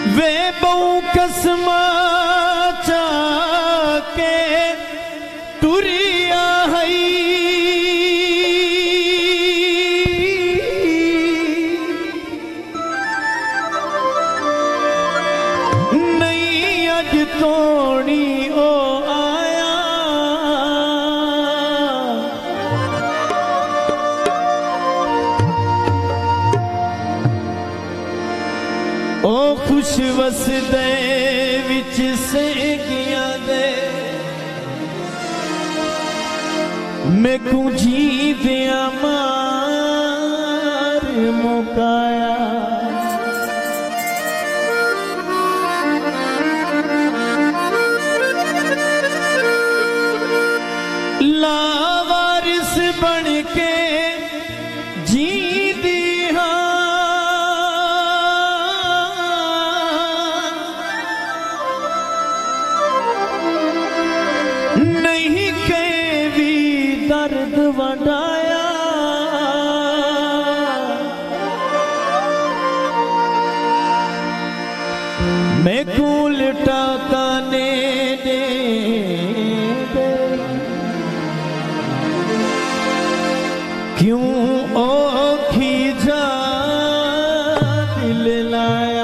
वे बहु कसमा चाके टुरिया हई नहीं अज तोड़ी ओ आया ओ खुश वसदे विच सेगिया दे मैकू जी दिया मार मुकाया लावारिस बन के जी दिया नहीं के भी दर्द वडाया मैं कूल टाकाने दे क्यों औखी जा दिल लाया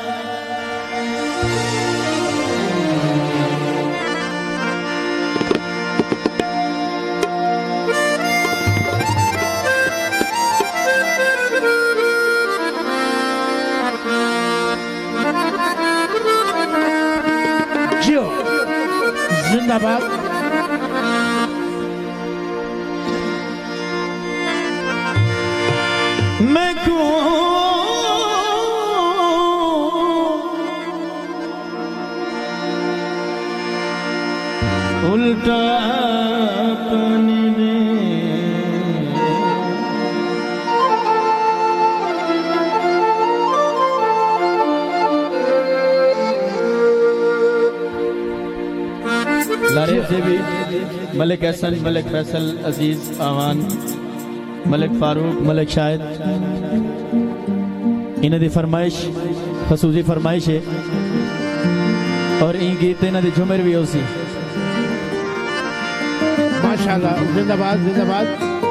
जियो जिंदाबाद। मैं क्यों उल्टा पानी दे लारे से भी मलिक हसन, मलिक फैसल, अजीज आवान, मलिक फारूक, मलिक शाहिद इन्हां दी फरमाइश खसूसी फरमाइश है और ई गीत इन्हां दी झुमर भी होसी। माशाल्लाह जिंदाबाद जिंदाबाद।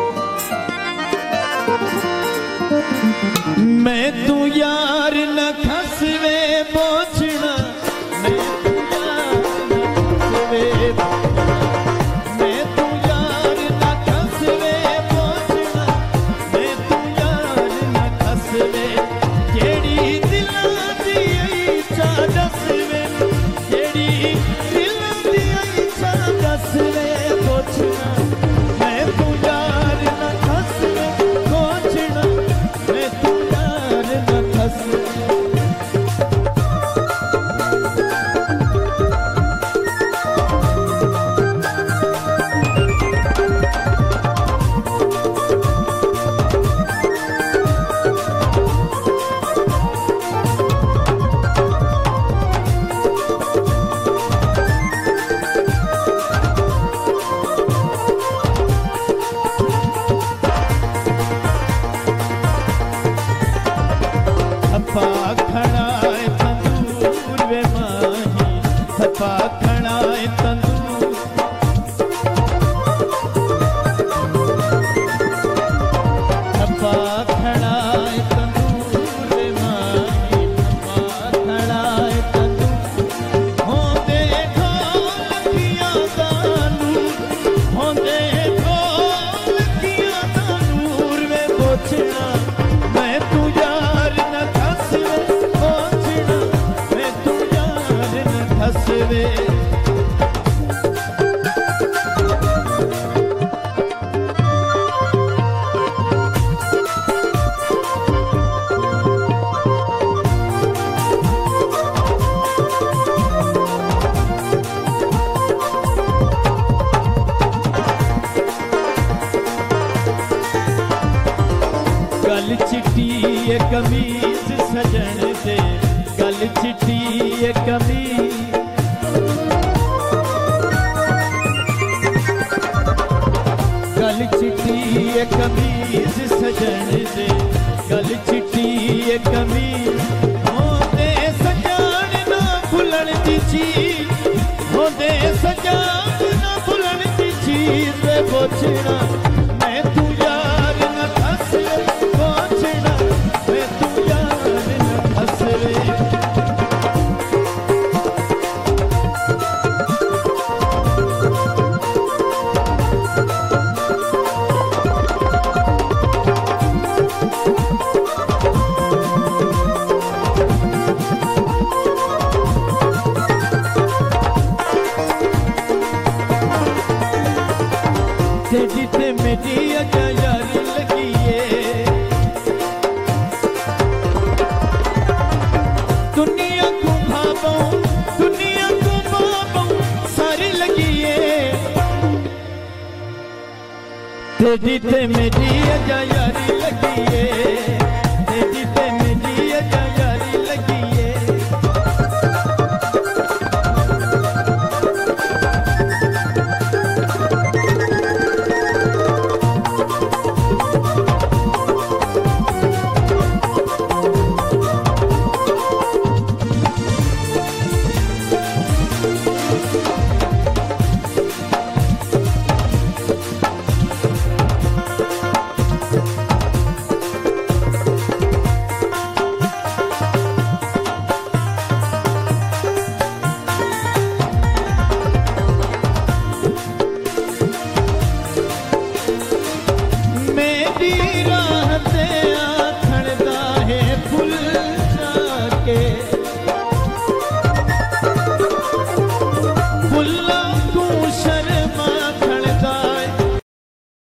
मैं तू यार न खसवे पहुंचना मैं तू यार न खसवे मैं तू यार न खसवे पहुंचना मैं तू यार न खसवे केड़ी दिलां दी इच्छा दसवे केड़ी दिलां दी इच्छा दसवे पहुंचना मैं तू यार न खसवे पहुंचना मैं तू यार न खसवे थप्पा खड़ा है तंदूर वे माही थप्पा खड़ा है तंदूर थप्पा खड़ा है तंदूर वे माही थप्पा खड़ा है तंदूर होंदे ढोलकियां दा नूर होंदे ढोलकियां दा नूर वे बोचना मैं तू यार न खसवे पहुंचना मैं तू यार न खसवे गल चिट्टी ये कमीज सजन दे गल चिट्टी ये कमीज गल चिट्टी ये कमीज सजन दे गल चिट्टी ये कमीज होंदे सजा दी चीज होंदे सजाद ना भुलन दी चीज वे पुछना मैं तू यार न दस वे पुछना मैं तू यार न दस वे तेरी ते मेरी अजा यारी लगी है दुनिया को भावों सारी लगी है तेरी ते मेरी अजा यारी लगी है तेरी ते मेरी अजा यारी लगी है मेरी